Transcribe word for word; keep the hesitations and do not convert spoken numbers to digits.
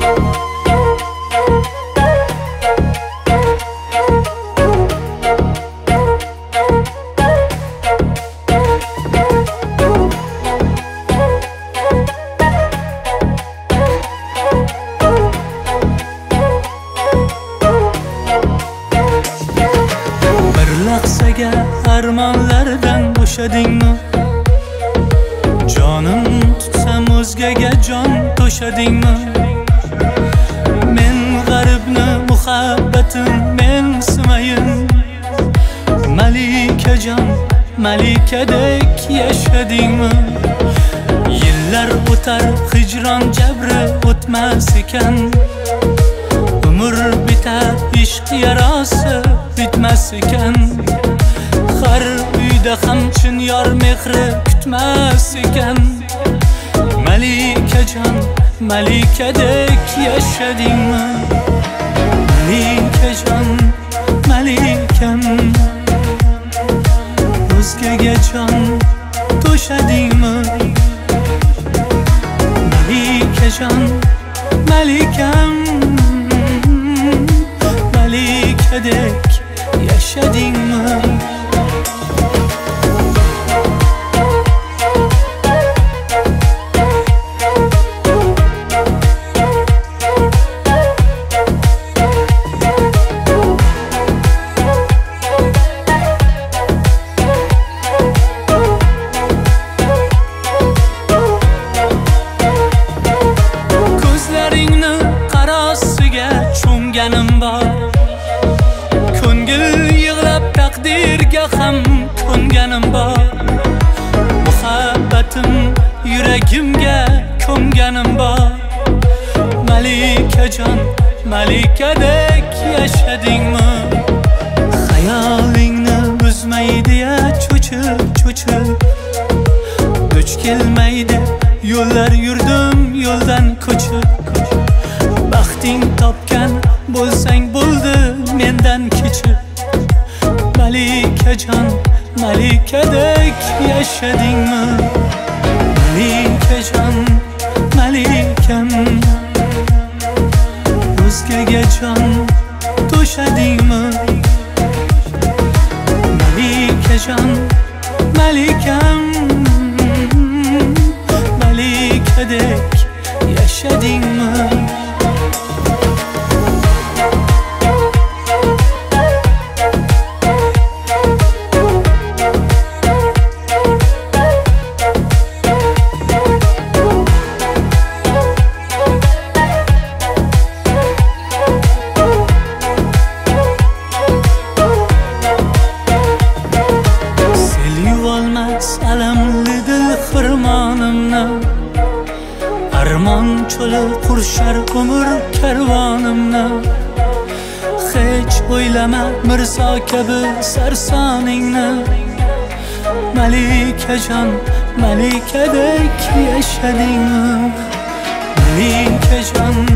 armonlardan bo'shadingmi? Jonim tutsam o'zgaga jon to'shadingmi? Men g'aribni muhabbatim men simayin, malikajon malikadek yashadingmi? Yillar o'tar hijron jabri o'tmas ekan, umr bitar ishq yarosi bitmas ekan. Har uyda ham chin yor mehri kutmas ekan. Malikajon malikadek yashadingmi? Malikajon malikam, o'zgaga jon to'shadingmi? Malikajon malikam, malikadek yashadingmi? Cho'mganim bor, ko'ngil yig'lab taqdirga ham ko'nganim bor. Muhabbatim yuragimga ko'mganim bor. Malikajon malikadek yashadingmi? Xayolingni buzmaydi-ya cho'chib cho'chib, duch kelmaydi yo'llar yurdim yo'ldan ko'chib. Baxting topgan bo'lsang bo'ldi mendan kechib. Malikajon malikadek yashadingmi? Malikajon malikam, o'zgaga jon to'shadingmi? Malikajon malikam, malikadek yashadingmi? Alamli dil xirmonimni, armon cho'li qurshar umr karvonimni. Hech o'ylama mirzo kabi sarsoningni. Malikajon malikadek yashadingmi? Malikajon